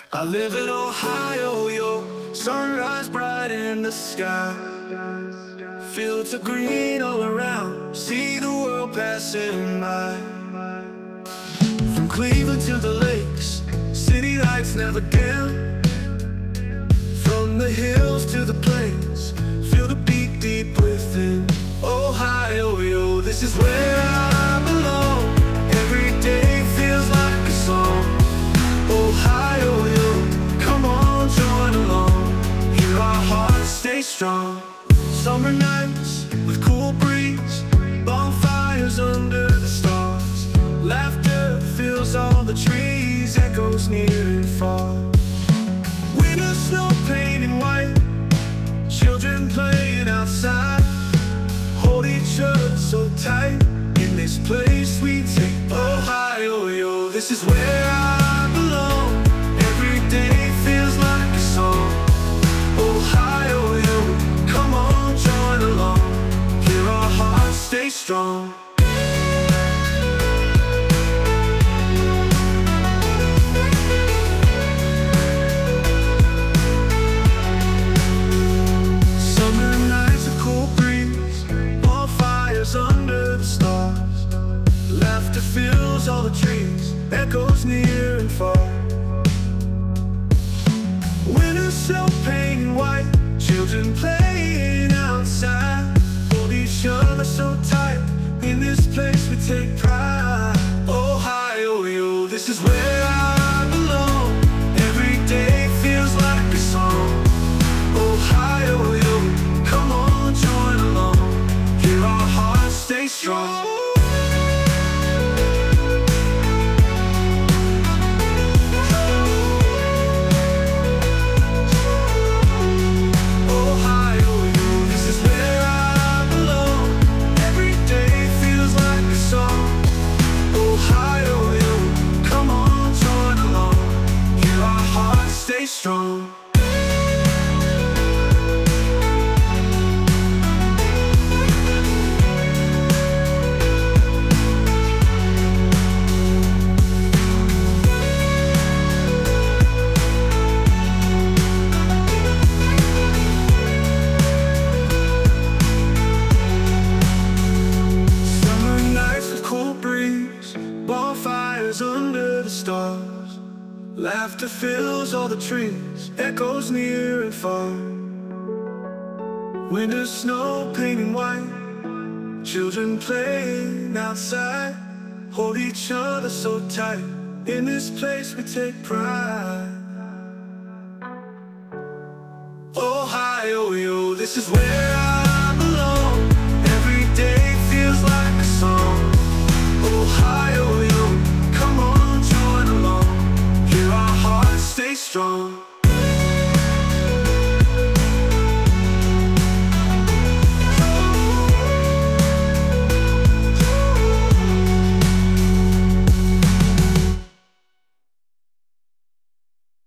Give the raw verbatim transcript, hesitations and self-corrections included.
I live in Ohio, yo. Sunrise bright in the sky. Fields of green all around. See the world passing by. From Cleveland to the lakes, city lights never dim. From the hills to the plains, feel the beat deep within. Ohio, yo, this is where I belong. Every day feels like a song. Ohio, yo, come on, join along. Hear our hearts stay strong. Summer nights with cool breeze, bonfires under the stars. Laughter fills all the trees, echoes near and far. Winter snow painted white, children playing outside. Hold each other so tight, in this place we take Ohio, yo, this is where I belong. Every day feels like a song. Ohio, yo, come on, join along. Hear our hearts stay strong. Summer nights, a cool breeze, bonfires under the stars. Laughter fills all the trees, echoes near and far. Winter snow painted white, children playing outside. Hold each other so tight, in this place we take pride. Ohio, yo, this is where I belong. Every day feels like a song. Ohio, yo, come on, join along. Hear our hearts stay strong. Stay strong. Summer nights with cool breeze, bonfires under the stars. Laughter fills all the trees, echoes near and far. Winter snow painting white, children playing outside. Hold each other so tight, in this place we take pride. Ohio, yo, this is where I belong. Every day feels like a song. Ohio, yo, come on, join along. Hear our hearts stay strong.